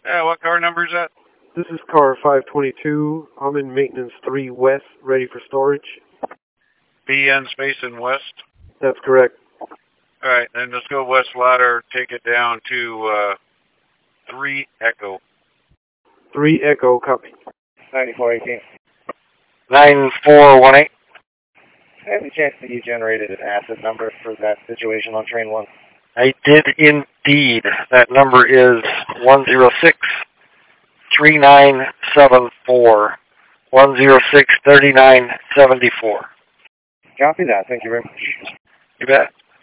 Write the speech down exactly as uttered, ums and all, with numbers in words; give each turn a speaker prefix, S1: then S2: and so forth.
S1: Yeah, what car number is that?
S2: This is car five twenty-two. I'm in maintenance three West, ready for storage.
S1: B N space and West?
S2: That's correct.
S1: All right, then let's go West Ladder, take it down to uh, three Echo.
S2: three Echo, copy.
S3: ninety-four eighteen.
S4: nine four one eight.
S3: Any chance that you generated an asset number for that situation on train one?
S4: I did indeed. That number is one zero six three nine seven four. one zero six three nine seven four.
S3: Copy that. Thank you very much.
S4: You bet.